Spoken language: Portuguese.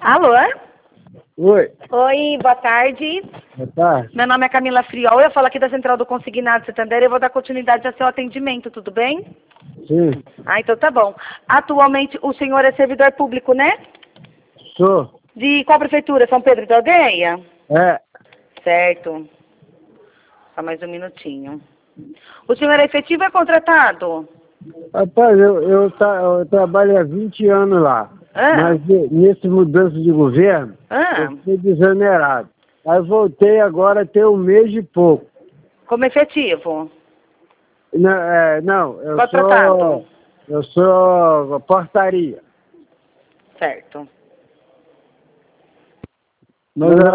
Alô? Oi. Oi, boa tarde. Boa tarde. Meu nome é Camila Friol, eu falo aqui da Central do Consignado Santander e eu vou dar continuidade ao seu atendimento, tudo bem? Sim. Ah, então tá bom. Atualmente o senhor é servidor público, né? Sou. De qual prefeitura? São Pedro da Aldeia? É. Certo. Só mais um minutinho. O senhor é efetivo ou é contratado? Rapaz, eu trabalho há 20 anos lá. Ah, Mas nesse mudança de governo, eu fui desonerado. Aí voltei agora a ter um mês e pouco. como efetivo? Não, Contratado. eu sou portaria. Certo. Mas